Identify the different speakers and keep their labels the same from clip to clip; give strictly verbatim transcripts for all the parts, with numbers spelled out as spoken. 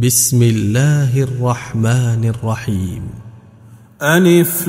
Speaker 1: بسم الله الرحمن الرحيم.
Speaker 2: ألف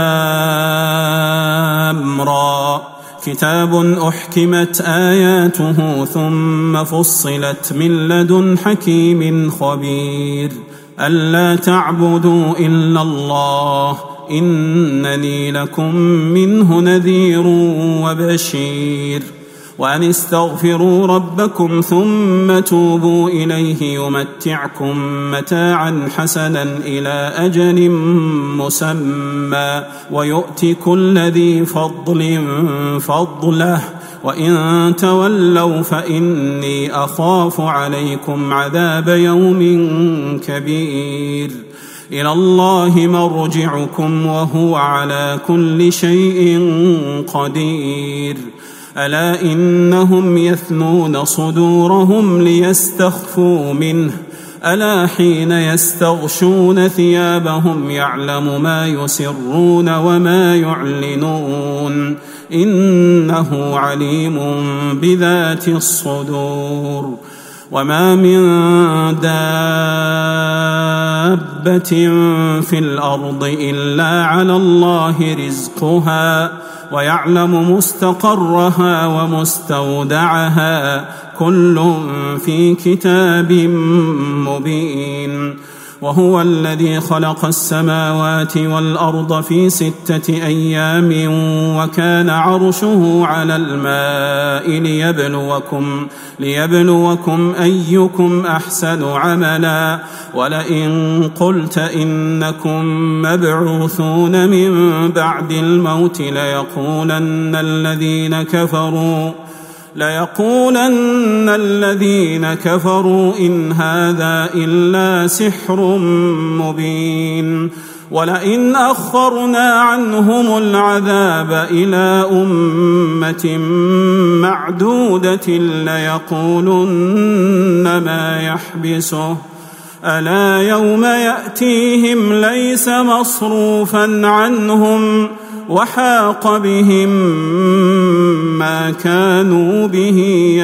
Speaker 2: لام را، كتاب أحكمت آياته ثم فصلت من لدن حكيم خبير، ألا تعبدوا إلا الله إنني لكم منه نذير وبشير، وأن استغفروا ربكم ثم توبوا إليه يمتعكم متاعا حسنا إلى أجل مسمى ويؤت كل ذي فضل فضله، وإن تولوا فإني أخاف عليكم عذاب يوم كبير. إلى الله مرجعكم وهو على كل شيء قدير. ألا إنهم يثنون صدورهم ليستخفوا منه، ألا حين يستغشون ثيابهم يعلم ما يسرون وما يعلنون، إنه عليم بذات الصدور. وما من دابة في الأرض إلا على الله رزقها ويعلم مستقرها ومستودعها، كل في كتاب مبين. وهو الذي خلق السماوات والأرض في ستة أيام وكان عرشه على الماء ليبلوكم, ليبلوكم أيكم أحسن عملا، ولئن قلت إنكم مبعوثون من بعد الموت ليقولن الذين كفروا ليقولن الذين كفروا إن هذا إلا سحر مبين. ولئن أخرنا عنهم العذاب إلى أمة معدودة ليقولن ما يحبسه، ألا يوم يأتيهم ليس مصروفا عنهم وحاق بهم ما كانوا به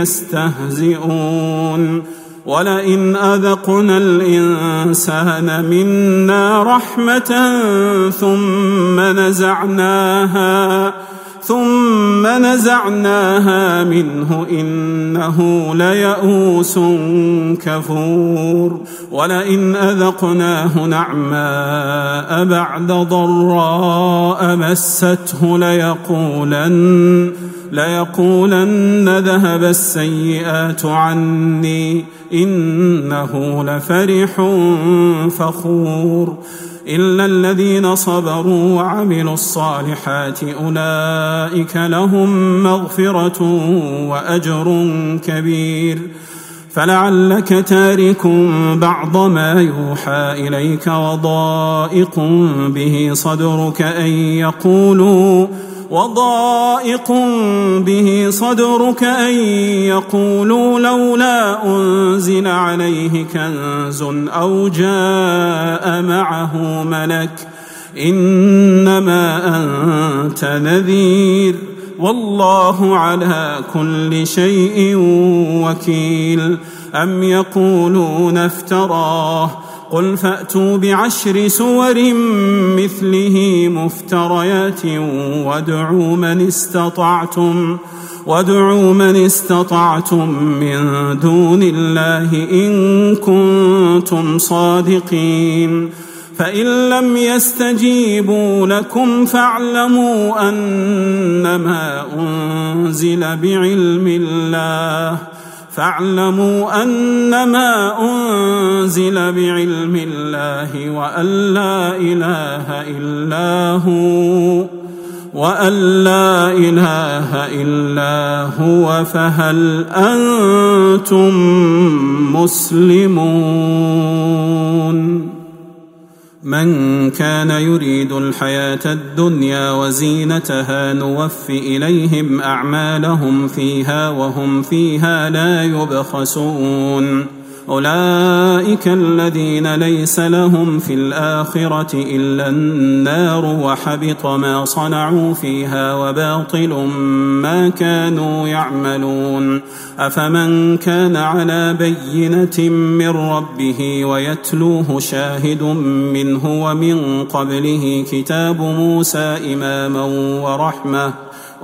Speaker 2: يستهزئون. ولئن أذقنا الإنسان منا رحمة ثم نزعناها ثم نزعناها منه إنه ليئوس كفور. ولئن أذقناه نعماء بعد ضراء مسته ليقولن ليقولن ذهب السيئات عني إنه لفرح فخور. إلا الذين صبروا وعملوا الصالحات أولئك لهم مغفرة وأجر كبير. فلعلك تارك بعض ما يوحى إليك وضائق به صدرك أن يقولوا وضائق به صدرك أن يقولوا لولا أنزل عليه كنز أو جاء معه ملك، إنما أنت نذير والله على كل شيء وكيل. أم يقولون افتراه، قل فأتوا بعشر سور مثله مفتريات وادعوا من استطعتم وادعوا من استطعتم من دون الله إن كنتم صادقين. فإن لم يستجيبوا لكم فاعلموا أنما أنزل بعلم الله فاعلموا أنما أنزل بعلم الله وأن لا إله إلا هو وأن لا إله إلا هو فهل أنتم مسلمون؟ من كان يريد الحياة الدنيا وزينتها نوف إليهم أعمالهم فيها وهم فيها لا يبخسون. أولئك الذين ليس لهم في الآخرة إلا النار وحبط ما صنعوا فيها وباطل ما كانوا يعملون أفمن كان على بينة من ربه ويتلوه شاهد منه ومن قبله كتاب موسى إماما ورحمة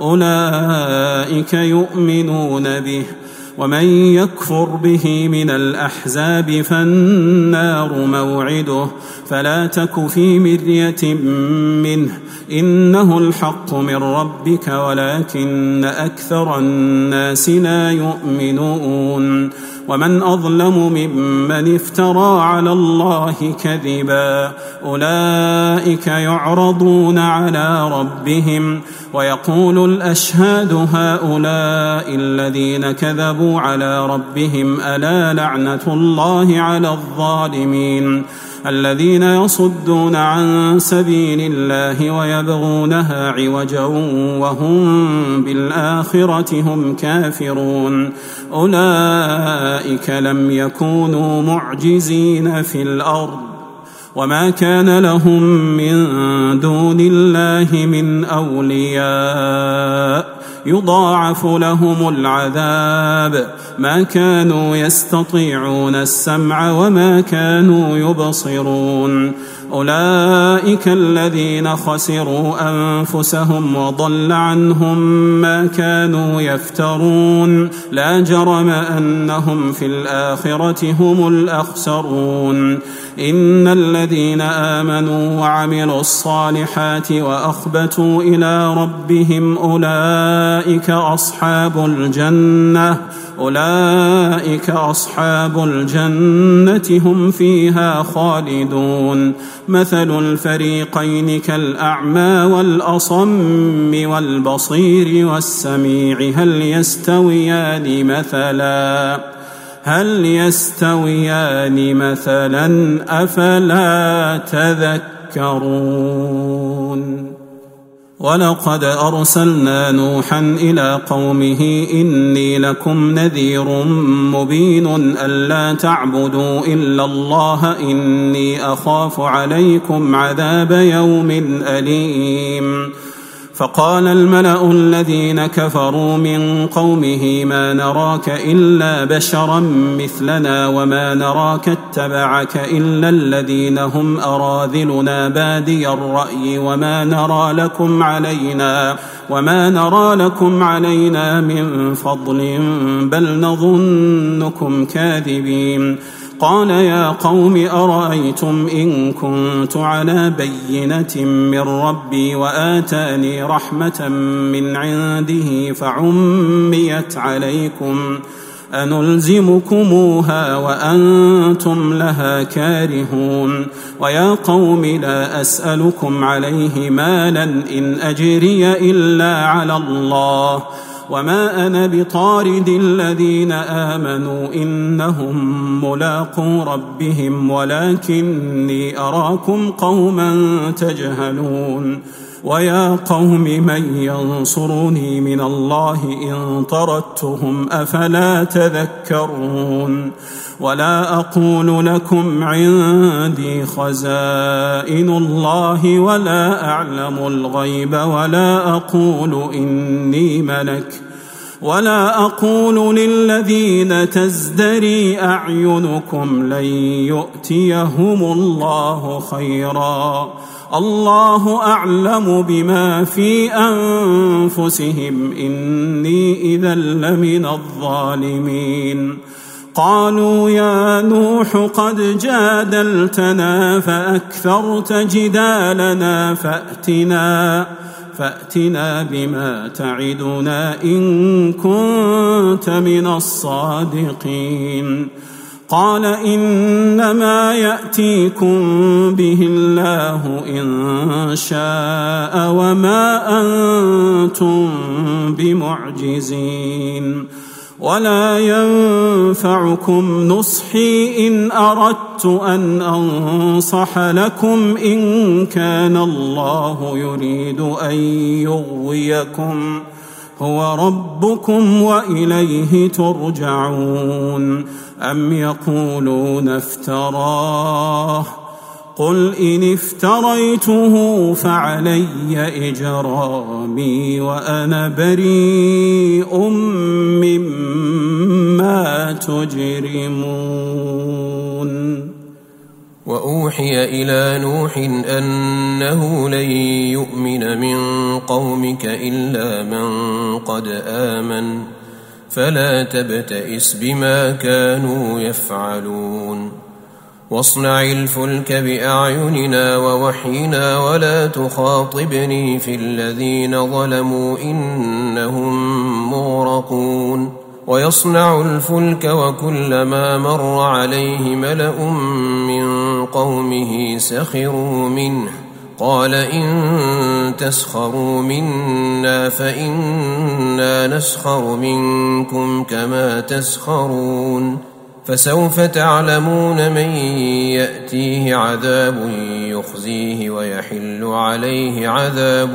Speaker 2: أولئك يؤمنون به ومن يكفر به من الأحزاب فالنار موعده فلا تك في مرية منه إنه الحق من ربك ولكن أكثر الناس لا يؤمنون ومن أظلم ممن افترى على الله كذبا أولئك يعرضون على ربهم ويقول الأشهاد هؤلاء الذين كذبوا على ربهم ألا لعنة الله على الظالمين الذين يصدون عن سبيل الله ويبغونها عوجا وهم بالآخرة هم كافرون أولئك لم يكونوا معجزين في الأرض وما كان لهم من دون الله من أولياء يضاعف لهم العذاب ما كانوا يستطيعون السمع وما كانوا يبصرون أولئك الذين خسروا أنفسهم وضل عنهم ما كانوا يفترون لا جرم أنهم في الآخرة هم الأخسرون إن الذين آمنوا وعملوا الصالحات وأخبتوا إلى ربهم أولئك أصحاب الجنة أولئك أصحاب الجنة هم فيها خالدون مثل الفريقين كالأعمى والأصم والبصير والسميع هل يستويان مثلا هل يستويان مثلا أفلا تذكرون ولقد أرسلنا نوحا إلى قومه إني لكم نذير مبين ألا تعبدوا إلا الله إني أخاف عليكم عذاب يوم أليم فقال الملأ الذين كفروا من قومه ما نراك إلا بشرا مثلنا وما نراك اتبعك إلا الذين هم أراذلنا بادي الرأي وما نرى لكم علينا وما نرى لكم علينا من فضل بل نظنكم كاذبين قال يا قوم أرأيتم إن كنت على بينة من ربي وآتاني رحمة من عنده فعميت عليكم أنلزمكموها وأنتم لها كارهون ويا قوم لا أسألكم عليه مالا إن أجري إلا على الله وما أنا بطارد الذين آمنوا إنهم ملاقو ربهم ولكني أراكم قوما تجهلون ويا قوم من ينصرني من الله إن طردتهم أفلا تذكرون ولا أقول لكم عندي خزائن الله ولا أعلم الغيب ولا أقول إني ملك ولا أقول للذين تزدري أعينكم لن يؤتيهم الله خيرا الله أعلم بما في أنفسهم إني إذا لمن الظالمين قالوا يا نوح قد جادلتنا فأكثرت جدالنا فأتنا فأتنا بما تعدنا إن كنت من الصادقين قال إنما يأتيكم به الله إن شاء وما أنتم بمعجزين ولا ينفعكم نصحي إن أردت أن أنصح لكم إن كان الله يريد أن يغويكم هو ربكم وإليه ترجعون أم يقولون افتراه قل إن افتريته فعلي إجرامي وأنا بريء مما تجرمون.
Speaker 3: وأوحي إلى نوح أنه لن يؤمن من قومك إلا من قد آمن فلا تبتئس بما كانوا يفعلون. واصنع الفلك بأعيننا ووحينا ولا تخاطبني في الذين ظلموا إنهم مغرقون. ويصنع الفلك وكلما مر عليه ملأ من قومه سخروا منه قال إن تسخروا منا فإنا نسخر منكم كما تسخرون. فسوف تعلمون من يأتيه عذاب يخزيه ويحل عليه عذاب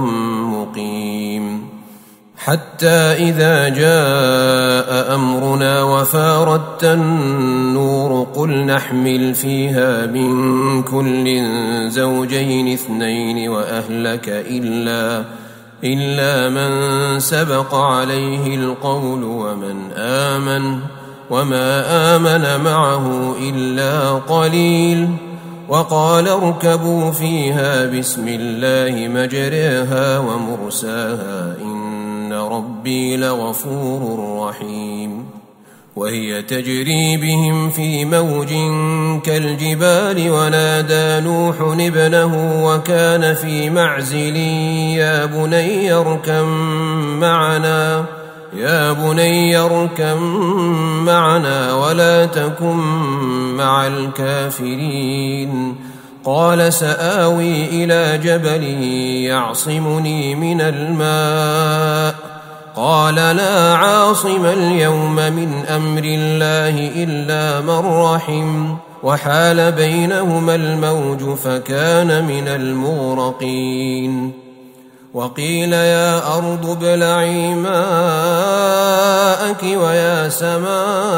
Speaker 3: مقيم. حتى إذا جاء أمرنا وفاردت النور قل نحمل فيها من كل زوجين اثنين وأهلك إلا, إلا من سبق عليه القول ومن آمن وما آمن معه إلا قليل. وقال اركبوا فيها بسم الله مجريها ومرساها إن ربي لغفور رحيم. وهي تجري بهم في موج كالجبال ونادى نوح ابنه وكان في معزل يا بني اركب معنا يا بني اركب معنا ولا تكن مع الكافرين. قال سآوي إلى جبل يعصمني من الماء قال لا عاصم اليوم من أمر الله إلا من رحم وحال بينهما الموج فكان من المغرقين. وقيل يا أرض ابلعي ماءك ويا سماء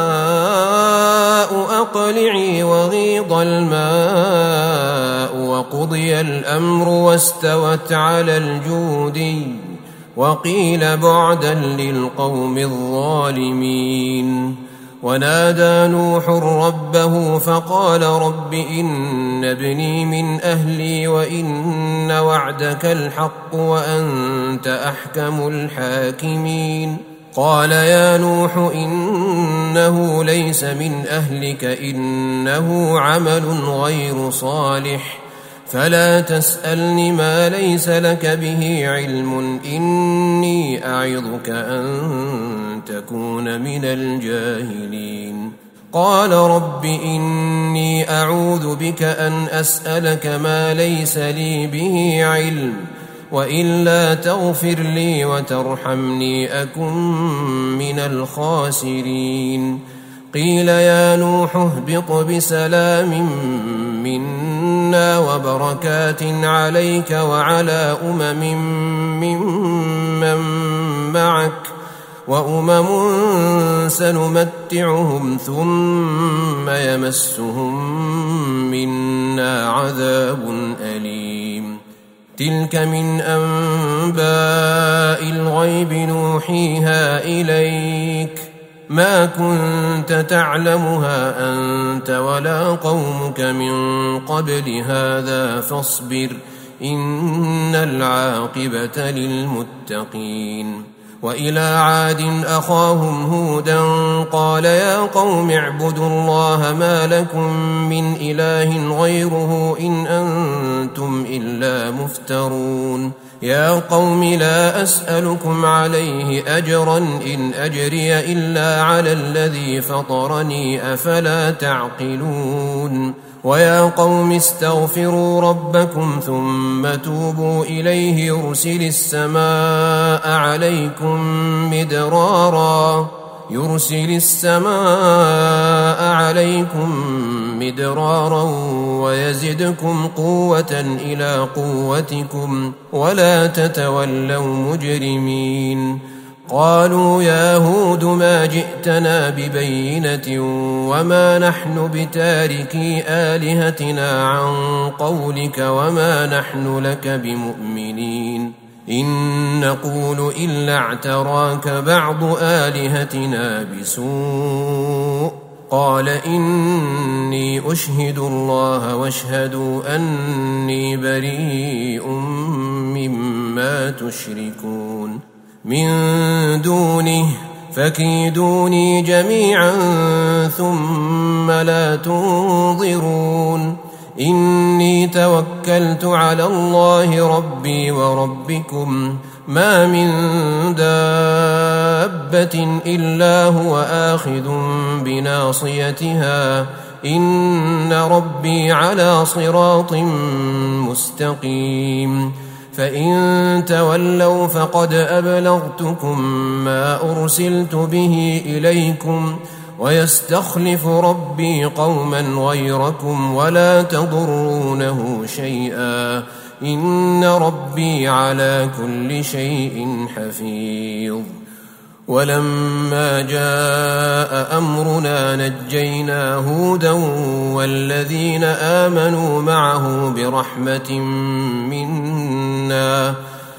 Speaker 3: أقلعي وغيض الماء وقضي الأمر واستوت على الجودي وقيل بعدا للقوم الظالمين. ونادى نوح ربه فقال رب إن ابني من أهلي وإن وعدك الحق وأنت أحكم الحاكمين. قال يا نوح إنه ليس من أهلك إنه عمل غير صالح فلا تسألني ما ليس لك به علم إني أعظك أن تكون من الجاهلين. قال رب إني أعوذ بك أن أسألك ما ليس لي به علم وإلا تغفر لي وترحمني أكن من الخاسرين. قيل يا نوح اهبط بسلام منا وبركات عليك وعلى أمم ممن معك وأمم سنمتعهم ثم يمسهم منا عذاب أليم. تلك من أنباء الغيب نوحيها إليك ما كنت تعلمها أنت ولا قومك من قبل هذا فاصبر إن العاقبة للمتقين. وإلى عاد أخاهم هودا قال يا قوم اعبدوا الله ما لكم من إله غيره إن أنتم إلا مفترون. يا قوم لا أسألكم عليه أجرا إن أجري إلا على الذي فطرني أفلا تعقلون. ويا قوم استغفروا ربكم ثم توبوا إليه يرسل السماء عليكم مدرارا يرسل السماء عليكم مدرارا ويزدكم قوة إلى قوتكم ولا تتولوا مجرمين. قالوا يا هود ما جئتنا ببينة وما نحن بتاركي آلهتنا عن قولك وما نحن لك بمؤمنين إن نقول إلا اعتراك بعض آلهتنا بسوء قال إني أشهد الله واشهدوا أني بريء مما تشركون من دونه فكيدوني جميعا ثم لا تنظرون إني توكلت على الله ربي وربكم ما من دابة إلا هو آخذ بناصيتها إن ربي على صراط مستقيم فإن تولوا فقد أبلغتكم ما أرسلت به إليكم ويستخلف ربي قوما غيركم ولا تضرونه شيئا إن ربي على كل شيء حفيظ ولما جاء أمرنا نجينا هودا والذين آمنوا معه برحمة منا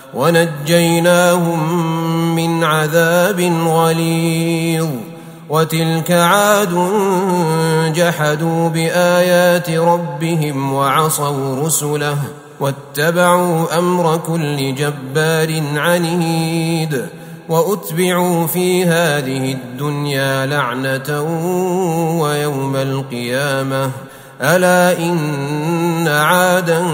Speaker 3: ونجيناهم من عذاب غليظ وتلك عاد جحدوا بآيات ربهم وعصوا رسله واتبعوا أمر كل جبار عنيد وأتبعوا في هذه الدنيا لعنة ويوم القيامة ألا إن عادا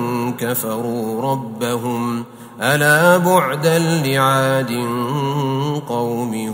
Speaker 3: كفروا ربهم ألا بعدا لعاد قوم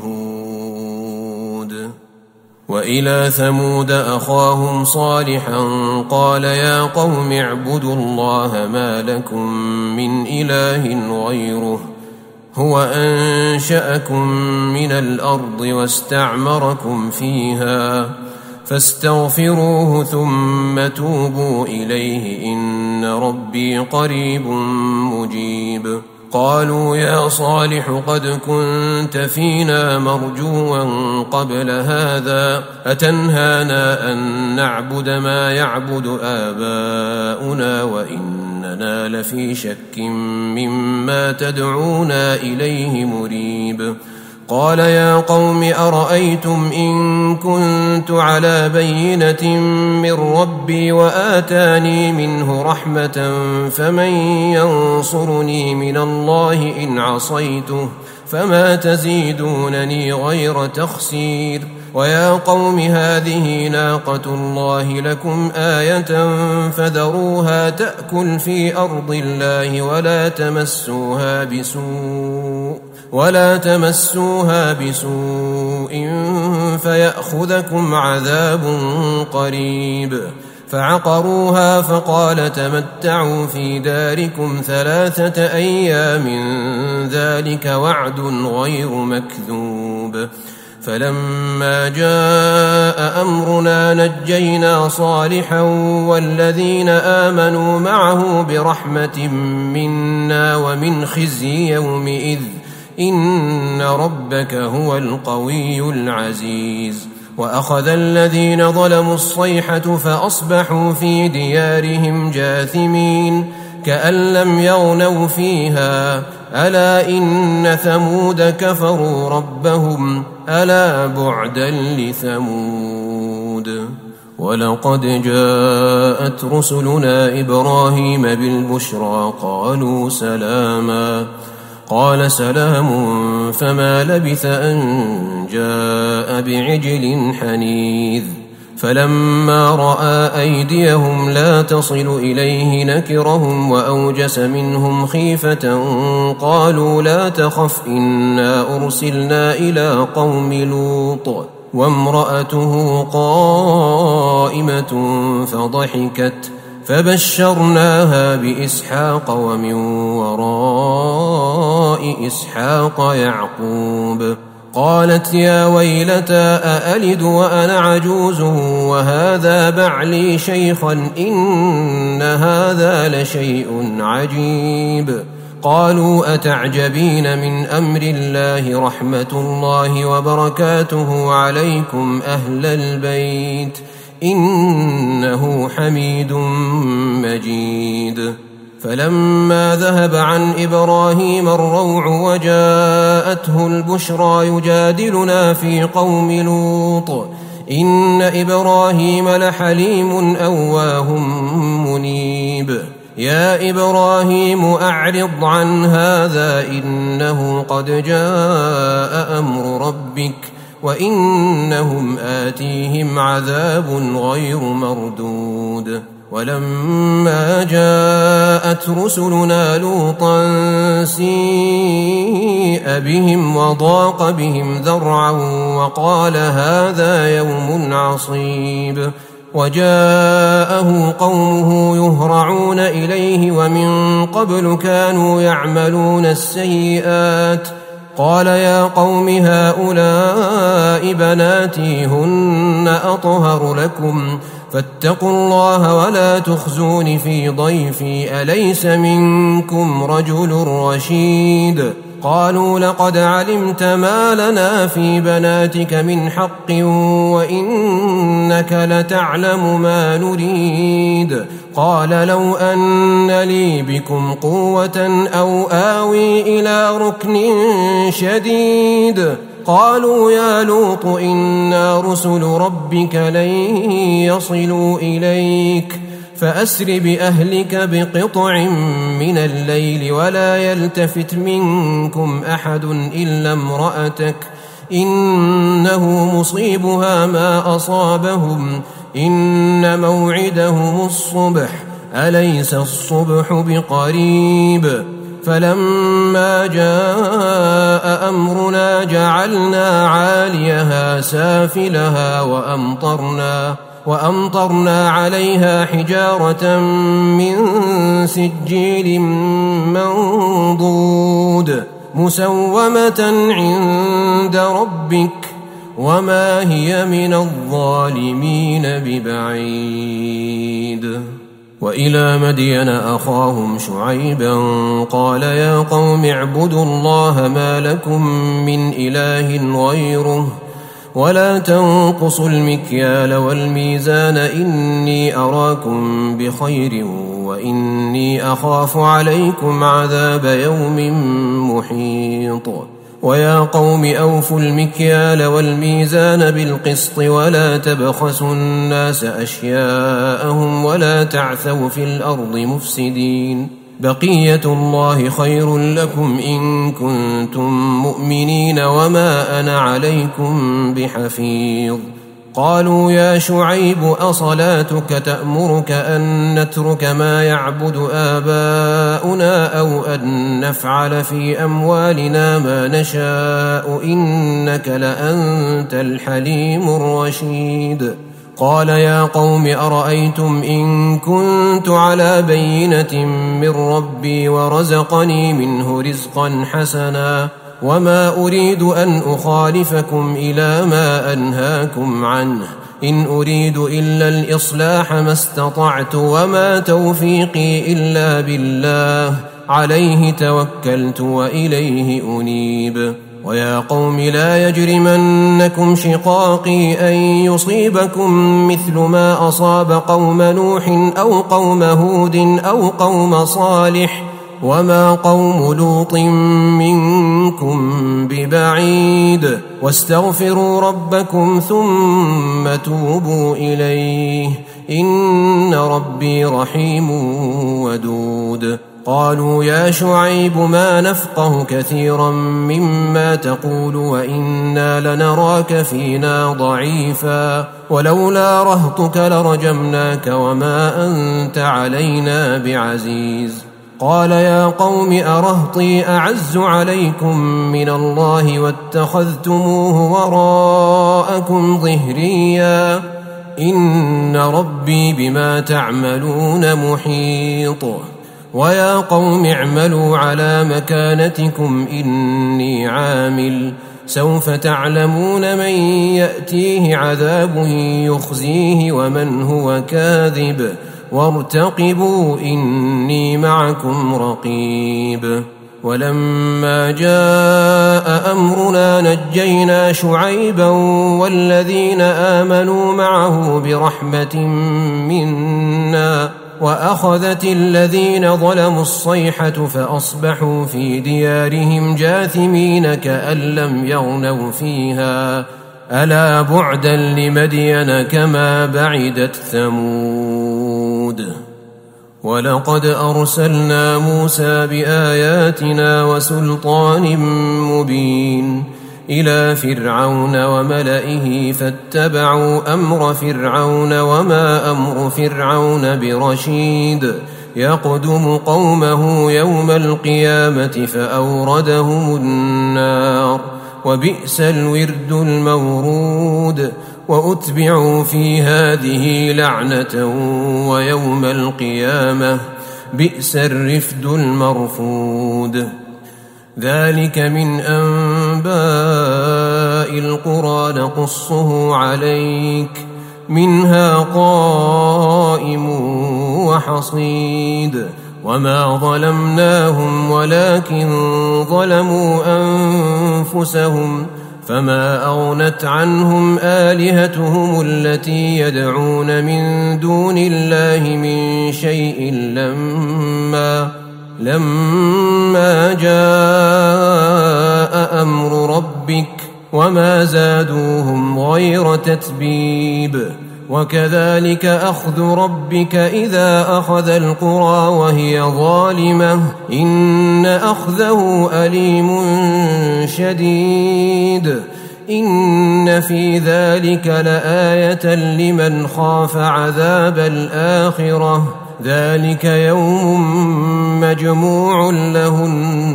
Speaker 3: هود وإلى ثمود أخاهم صالحا قال يا قوم اعبدوا الله ما لكم من إله غيره هو أنشأكم من الأرض واستعمركم فيها فاستغفروه ثم توبوا إليه إن ربي قريب مجيب قالوا يا صالح قد كنت فينا مرجوا قبل هذا أتنهانا أن نعبد ما يعبد آباؤنا وإننا لفي شك مما تدعونا إليه مريب قال يا قوم أرأيتم إن كنت على بينة من ربي وآتاني منه رحمة فمن ينصرني من الله إن عصيته فما تزيدونني غير تخسير ويا قوم هذه ناقة الله لكم آية فذروها تأكل في أرض الله ولا تمسوها بسوء ولا تمسوها بسوء فيأخذكم عذاب قريب فعقروها فقال تمتعوا في داركم ثلاثة أيام ذلك وعد غير مكذوب فلما جاء أمرنا نجينا صالحا والذين آمنوا معه برحمة منا ومن خزي يومئذ إن ربك هو القوي العزيز وأخذ الذين ظلموا الصيحة فأصبحوا في ديارهم جاثمين كأن لم يغنوا فيها ألا إن ثمود كفروا ربهم ألا بعدا لثمود ولقد جاءت رسلنا إبراهيم بالبشرى قالوا سلاما قال سلام فما لبث أن جاء بعجل حنيذ فلما رأى أيديهم لا تصل إليه نكرهم وأوجس منهم خيفة قالوا لا تخف إنا أرسلنا إلى قوم لوط وامرأته قائمة فضحكت فبشرناها بإسحاق ومن وراء إسحاق يعقوب قالت يا ويلتى أألد وأنا عجوز وهذا بعلي شيخا إن هذا لشيء عجيب قالوا أتعجبين من أمر الله رحمة الله وبركاته عليكم أهل البيت إنه حميد مجيد. فلما ذهب عن إبراهيم الروع وجاءته البشرى يجادلنا في قوم لوط إن إبراهيم لحليم أواه منيب. يا إبراهيم أعرض عن هذا إنه قد جاء أمر ربك وإنهم آتيهم عذاب غير مردود. ولما جاءت رسلنا لوطا سيء بهم وضاق بهم ذرعا وقال هذا يوم عصيب. وجاءه قومه يهرعون إليه ومن قبل كانوا يعملون السيئات قال يا قوم هؤلاء بناتي هن أطهر لكم فاتقوا الله ولا تخزون في ضيفي أليس منكم رجل رشيد. قالوا لقد علمت ما لنا في بناتك من حق وإنك لتعلم ما نريد. قال لو أن لي بكم قوة أو آوي إلى ركن شديد. قالوا يا لوط إنا رسل ربك لن يصلوا إليك فأسر بأهلك بقطع من الليل ولا يلتفت منكم أحد إلا امرأتك إنه مصيبها ما أصابهم إن موعدهم الصبح أليس الصبح بقريب. فلما جاء أمرنا جعلنا عاليها سافلها وأمطرنا وأمطرنا عليها حجارة من سجيل منضود مسومة عند ربك وما هي من الظالمين ببعيد. وإلى مدين أخاهم شعيبا قال يا قوم اعبدوا الله ما لكم من إله غيره ولا تنقصوا المكيال والميزان إني أراكم بخير وإني أخاف عليكم عذاب يوم محيط. ويا قوم أوفوا المكيال والميزان بالقسط ولا تبخسوا الناس أشياءهم ولا تعثوا في الأرض مفسدين. بقية الله خير لكم إن كنتم مؤمنين وما أنا عليكم بحفيظ. قالوا يا شعيب أصلاتك تأمرك أن نترك ما يعبد آباؤنا أو أن نفعل في أموالنا ما نشاء إنك لأنت الحليم الرشيد. قال يا قوم أرأيتم إن كنت على بينة من ربي ورزقني منه رزقا حسنا وما أريد أن أخالفكم إلى ما أنهاكم عنه إن أريد إلا الإصلاح ما استطعت وما توفيقي إلا بالله عليه توكلت وإليه أنيب. ويا قوم لا يجرمنكم شقاقي أن يصيبكم مثل ما أصاب قوم نوح أو قوم هود أو قوم صالح وما قوم لوط منكم ببعيد واستغفروا ربكم ثم توبوا إليه إن ربي رحيم ودود. قالوا يا شعيب ما نفقه كثيرا مما تقول وإنا لنراك فينا ضعيفا ولولا رهطك لرجمناك وما أنت علينا بعزيز. قال يا قوم أرهطي أعز عليكم من الله واتخذتموه وراءكم ظهريا إن ربي بما تعملون محيط. ويا قوم اعملوا على مكانتكم إني عامل سوف تعلمون من يأتيه عذاب يخزيه ومن هو كاذب وارتقبوا إني معكم رقيب. ولما جاء أمرنا نجينا شعيبا والذين آمنوا معه برحمة منا وأخذت الذين ظلموا الصيحة فأصبحوا في ديارهم جاثمين كأن لم يغنوا فيها ألا بعدا لمدين كما بعدت ثمود. ولقد أرسلنا موسى بآياتنا وسلطان مبين إلى فرعون وملئه فاتبعوا أمر فرعون وما أمر فرعون برشيد يقدم قومه يوم القيامة فأوردهم النار وبئس الورد المورود وأتبعوا في هذه لعنة ويوم القيامة بئس الرفد المرفود. ذلك من أنباء القرى نقصه عليك منها قائم وحصيد وما ظلمناهم ولكن ظلموا أنفسهم فما أغنت عنهم آلهتهم التي يدعون من دون الله من شيء لما لما جاء أمر ربك وما زادوهم غير تتبيب. وكذلك أخذ ربك إذا أخذ القرى وهي ظالمة إن أخذه أليم شديد. إن في ذلك لآية لمن خاف عذاب الآخرة ذلك يوم مجموع له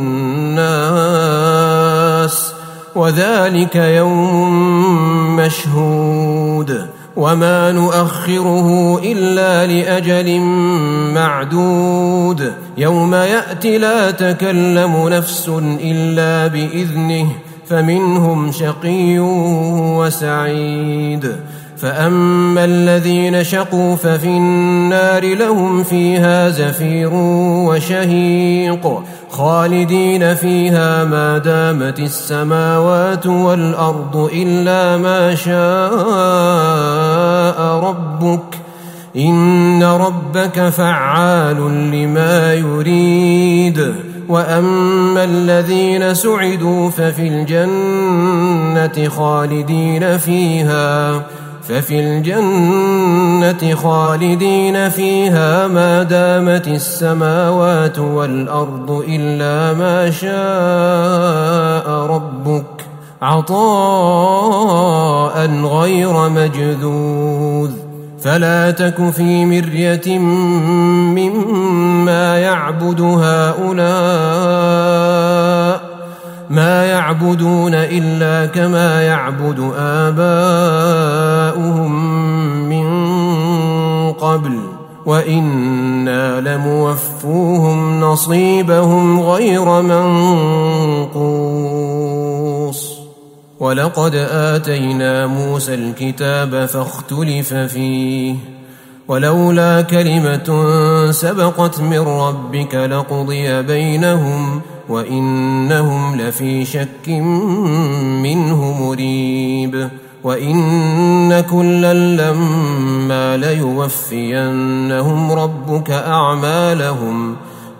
Speaker 3: الناس وذلك يوم مشهود وما نؤخره إلا لأجل معدود يوم يأتي لا تكلم نفس إلا بإذنه فمنهم شقي وسعيد. فأما الذين شقوا ففي النار لهم فيها زفير وشهيق خالدين فيها ما دامت السماوات والأرض إلا ما شاء ربك إن ربك فعال لما يريد. وأما الذين سعدوا ففي الجنة خالدين فيها ففي الجنة خالدين فيها ما دامت السماوات والأرض إلا ما شاء ربك عطاء غير مجذوذ. فلا تك في مرية مما يعبد هؤلاء ما يعبدون إلا كما يعبد آباؤهم من قبل وإنا لموفوهم نصيبهم غير منقوص. ولقد آتينا موسى الكتاب فاختلف فيه ولولا كلمة سبقت من ربك لقضي بينهم وإنهم لفي شك منه مريب. وإن كلا لما ليوفينهم ربك أعمالهم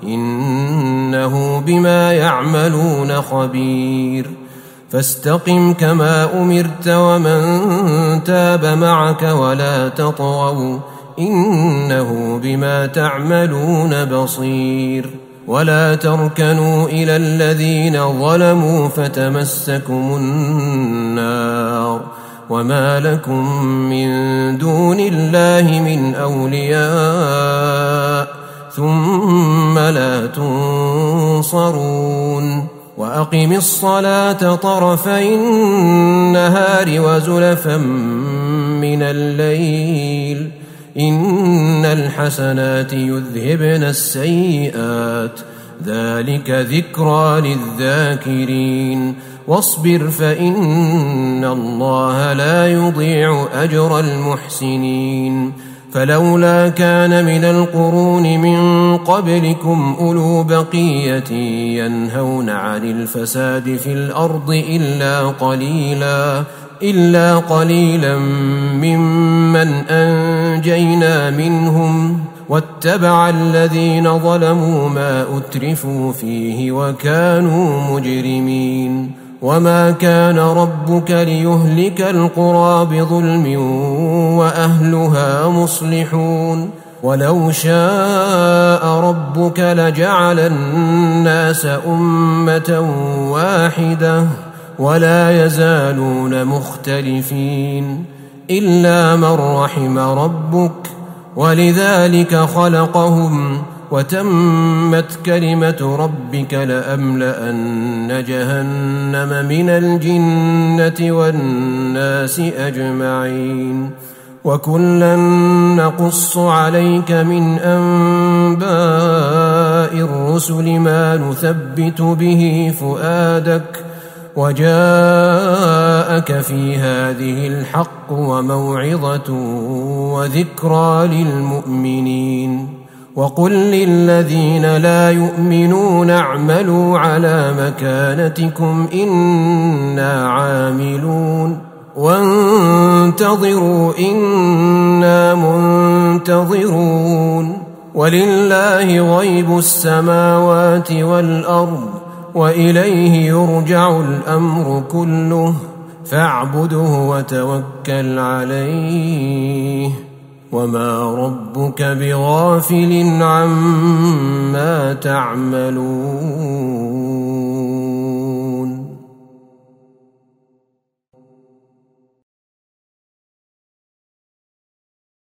Speaker 3: إنه بما يعملون خبير. فاستقم كما أمرت ومن تاب معك ولا تطغوا إنه بما تعملون بصير. ولا تركنوا إلى الذين ظلموا فتمسكم النار وما لكم من دون الله من أولياء ثم لا تنصرون. وأقم الصلاة طرفي النهار وزلفا من الليل إن الحسنات يذهبن السيئات ذلك ذكرى للذاكرين. واصبر فإن الله لا يضيع أجر المحسنين. فلولا كان من القرون من قبلكم أولو بقية ينهون عن الفساد في الأرض إلا قليلا إلا قليلا ممن أنجينا منهم واتبع الذين ظلموا ما أترفوا فيه وكانوا مجرمين وما كان ربك ليهلك القرى بظلم وأهلها مصلحون ولو شاء ربك لجعل الناس أمة واحدة ولا يزالون مختلفين إلا من رحم ربك ولذلك خلقهم وتمت كلمة ربك لأملأن جهنم من الجنة والناس أجمعين وكلا نقص عليك من أنباء الرسل ما نثبت به فؤادك وجاءك في هذه الحق وموعظة وذكرى للمؤمنين وقل للذين لا يؤمنون اعملوا على مكانتكم إنا عاملون وانتظروا إنا منتظرون ولله غيب السماوات والأرض وإليه يرجع الأمر كله فاعبده وتوكل عليه وما ربك بغافل عما تعملون